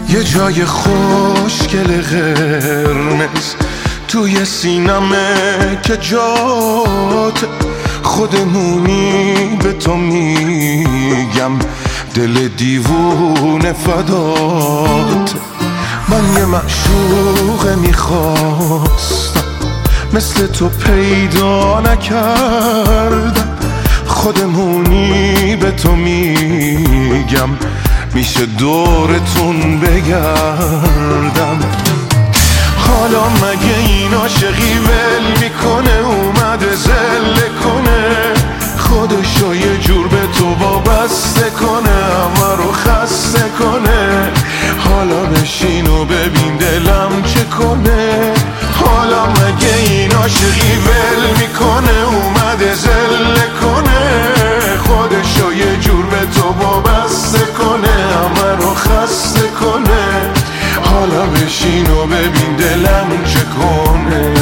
یه جای خوشگل قرمز توی سینمه که جات خودمونی، به تو میگم دل دیوونه فدات. من یه معشوق میخواستم مثل تو پیدا نکردم، خودمونی به تو میگم میشه دورتون بگردم. حالا مگه این عاشقی ول میکنه اومده زله کنه، خودشو یه جور به تو وابسته کنه، همه رو خسته کنه. حالا بشین و ببین دلم چه کنه. حالا مگه این عاشقی ول میکنه اومده زله کنه، خودشو یه جور به تو وابسته کنه، همه رو خسته کنه. حالا بشین و ببین دلم چه کنه.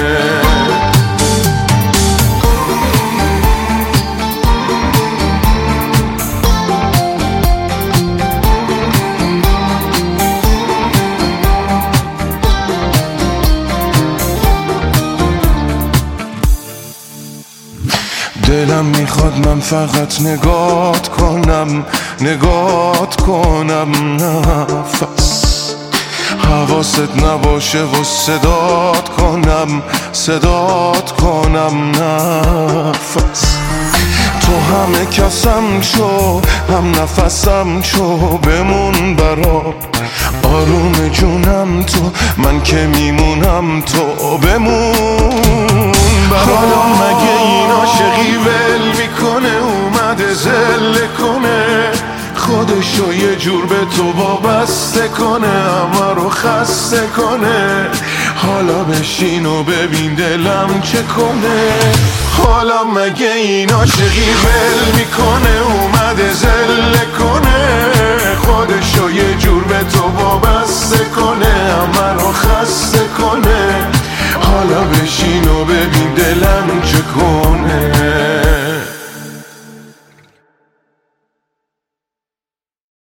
دلم میخواد من فقط نگات کنم نفس، حواست نباشه و صدات کنم نفس. تو همه کسم شو، هم نفسم شو، بمون برام آروم جونم تو، من که میمونم تو بمون برام. حالا مگه این عاشقی ول میکنه اومده زله کنه، خودشو یه جور به تو وابسته کنه، همه رو خسته کنه. حالا بشین و ببین دلم چه کنه. حالا مگه این عاشقی ول میکنه اومده زله کنه، خودشو یه جور به تو وابسته کنه، همه رو خسته کنه. حالا بشین و ببین دلم چه کنه.